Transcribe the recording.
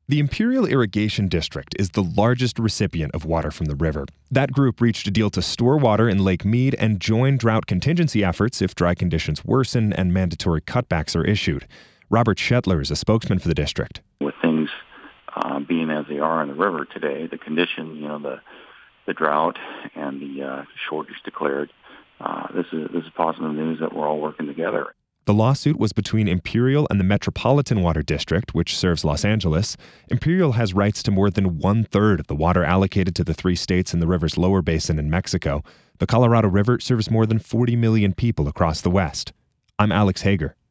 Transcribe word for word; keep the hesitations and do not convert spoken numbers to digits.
The Imperial Irrigation District is the largest recipient of water from the river. That group reached a deal to store water in Lake Mead and join drought contingency efforts if dry conditions worsen and mandatory cutbacks are issued. Robert Shetler is a spokesman for the district. With things uh, being as they are on the river today, the condition, you know, the the drought and the uh, shortage declared, uh, this is this is positive news that we're all working together. The lawsuit was between Imperial and the Metropolitan Water District, which serves Los Angeles. Imperial has rights to more than one-third of the water allocated to the three states in the river's lower basin in Mexico. The Colorado River serves more than forty million people across the West. I'm Alex Hager.